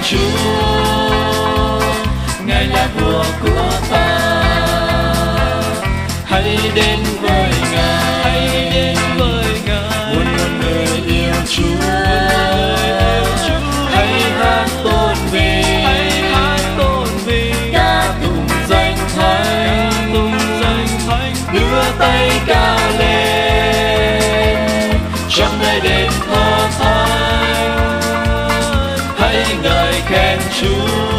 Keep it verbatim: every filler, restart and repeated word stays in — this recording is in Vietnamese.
Chúa, Ngài là vua của ta. Hãy đến với Ngài, hãy đến với Ngài, muôn muôn người yêu Chúa. Hãy hát tôn vinh, hãy hát tôn vinh, ca tụng danh Thánh, ca tụng danh Thánh, đưa tay cao lên trong nơi đền thờ Thánh. Hãy ngợi khen Chúa.